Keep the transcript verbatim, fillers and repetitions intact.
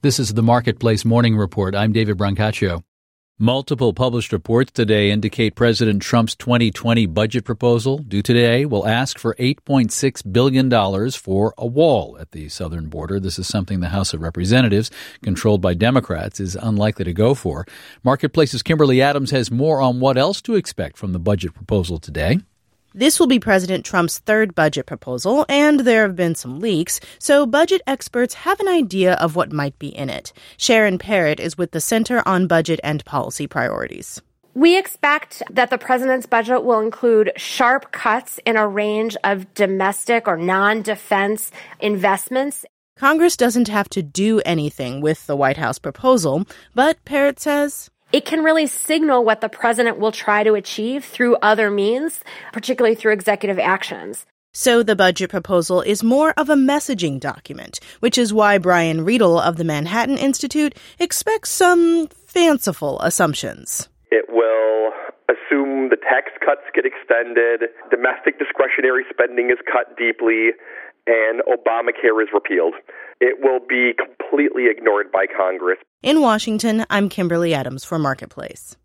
This is the Marketplace Morning Report. I'm David Brancaccio. Multiple published reports today indicate President Trump's twenty twenty budget proposal, due today, will ask for eight point six billion dollars for a wall at the southern border. This is something the House of Representatives, controlled by Democrats, is unlikely to go for. Marketplace's Kimberly Adams has more on what else to expect from the budget proposal today. This will be President Trump's third budget proposal, and there have been some leaks, so budget experts have an idea of what might be in it. Sharon Parrott is with the Center on Budget and Policy Priorities. We expect that the president's budget will include sharp cuts in a range of domestic or non-defense investments. Congress doesn't have to do anything with the White House proposal, but Parrott says it can really signal what the president will try to achieve through other means, particularly through executive actions. So the budget proposal is more of a messaging document, which is why Brian Riedel of the Manhattan Institute expects some fanciful assumptions. It will assume the tax cuts get extended, domestic discretionary spending is cut deeply, and Obamacare is repealed. It will be completely ignored by Congress. In Washington, I'm Kimberly Adams for Marketplace.